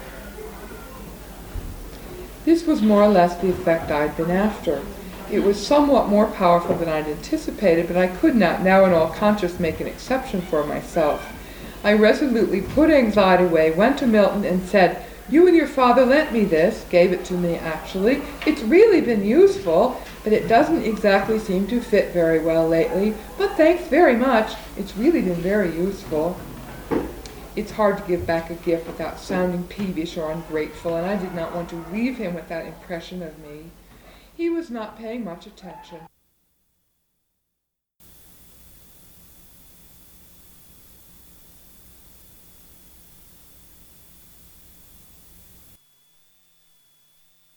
This was more or less the effect I'd been after. It was somewhat more powerful than I'd anticipated, but I could not, now in all conscience, make an exception for myself. I resolutely put anxiety away, went to Milton, and said, "You and your father lent me this," gave it to me actually. "It's really been useful. but it doesn't exactly seem to fit very well lately. But thanks very much. It's really been very useful. It's hard to give back a gift without sounding peevish or ungrateful, and I did not want to leave him with that impression of me. He was not paying much attention.